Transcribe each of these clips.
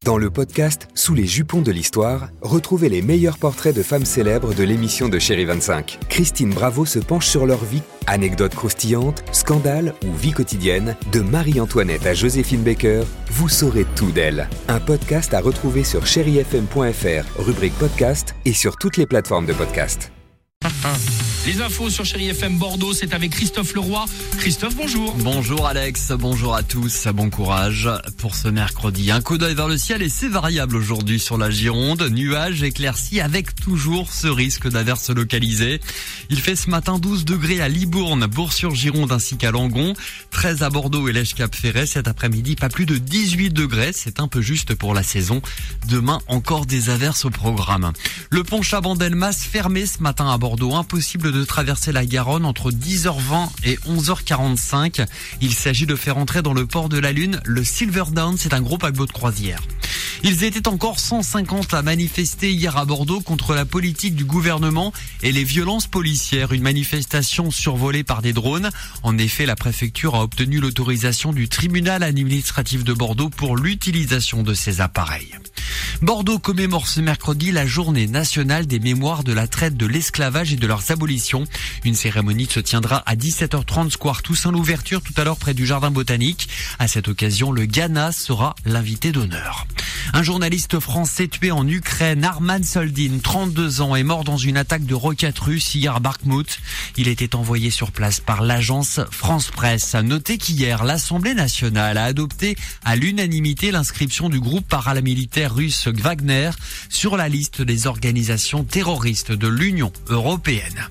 Dans le podcast Sous les jupons de l'histoire, retrouvez les meilleurs portraits de femmes célèbres de l'émission de Chérie 25. Christine Bravo se penche sur leur vie. Anecdotes croustillantes, scandales ou vie quotidienne, de Marie-Antoinette à Joséphine Baker, vous saurez tout d'elle. Un podcast à retrouver sur chérifm.fr, rubrique podcast et sur toutes les plateformes de podcast. Les infos sur Chérie FM Bordeaux, c'est avec Christophe Leroy. Christophe, bonjour. Bonjour Alex, bonjour à tous, bon courage pour ce mercredi. Un coup d'œil vers le ciel et c'est variable aujourd'hui sur la Gironde. Nuages, éclaircies avec toujours ce risque d'averses localisées. Il fait ce matin 12 degrés à Libourne, Bourg-sur-Gironde ainsi qu'à Langon. 13 à Bordeaux et Lège-Cap-Ferret. Cet après-midi, pas plus de 18 degrés. C'est un peu juste pour la saison. Demain, encore des averses au programme. Le pont Chabandelmas fermé ce matin à Bordeaux. Impossible de traverser la Garonne entre 10h20 et 11h45. Il s'agit de faire entrer dans le port de la Lune le Silverdown, c'est un gros paquebot de croisière. Ils étaient encore 150 à manifester hier à Bordeaux contre la politique du gouvernement et les violences policières. Une manifestation survolée par des drones. En effet, la préfecture a obtenu l'autorisation du tribunal administratif de Bordeaux pour l'utilisation de ces appareils. Bordeaux commémore ce mercredi la journée nationale des mémoires de la traite, de l'esclavage et de leurs abolitions. Une cérémonie se tiendra à 17h30 square Toussaint Louverture tout à l'heure près du jardin botanique. À cette occasion, le Ghana sera l'invité d'honneur. Un journaliste français tué en Ukraine, Arman Soldin, 32 ans, est mort dans une attaque de roquettes russes hier à Bakhmout. Il était envoyé sur place par l'agence France Presse. Notez qu'hier, l'Assemblée nationale a adopté à l'unanimité l'inscription du groupe paramilitaire russe Wagner sur la liste des organisations terroristes de l'Union européenne.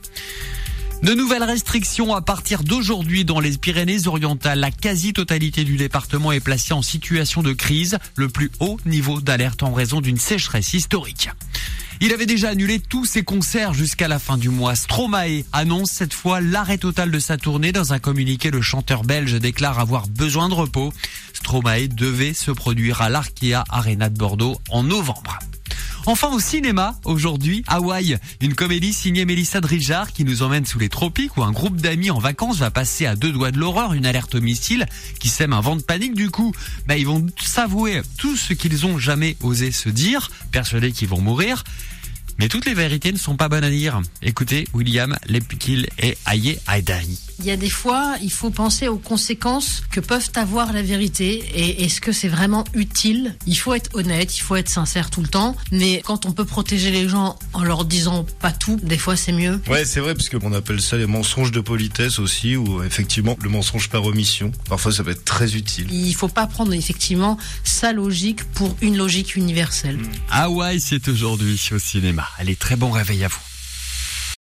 De nouvelles restrictions à partir d'aujourd'hui dans les Pyrénées-Orientales. La quasi-totalité du département est placée en situation de crise, le plus haut niveau d'alerte en raison d'une sécheresse historique. Il avait déjà annulé tous ses concerts jusqu'à la fin du mois. Stromae annonce cette fois l'arrêt total de sa tournée. Dans un communiqué, le chanteur belge déclare avoir besoin de repos. Stromae devait se produire à l'Arkea Arena de Bordeaux en novembre. Enfin au cinéma, aujourd'hui, Hawaï, une comédie signée Mélissa Drijard qui nous emmène sous les tropiques où un groupe d'amis en vacances va passer à deux doigts de l'horreur, une alerte au missile qui sème un vent de panique. Du coup, ils vont s'avouer tout ce qu'ils ont jamais osé se dire, persuadés qu'ils vont mourir. Mais toutes les vérités ne sont pas bonnes à dire. Écoutez William Lepkil et Aye Aydari. Il y a des fois, il faut penser aux conséquences que peuvent avoir la vérité et est-ce que c'est vraiment utile. Il faut être honnête, il faut être sincère tout le temps, mais quand on peut protéger les gens en leur disant pas tout, des fois c'est mieux. Ouais, c'est vrai, parce qu'on appelle ça les mensonges de politesse aussi, ou effectivement le mensonge par omission. Parfois ça peut être très utile. Il faut pas prendre effectivement sa logique pour une logique universelle. Hawaï, c'est aujourd'hui au cinéma. Allez, très bon réveil à vous.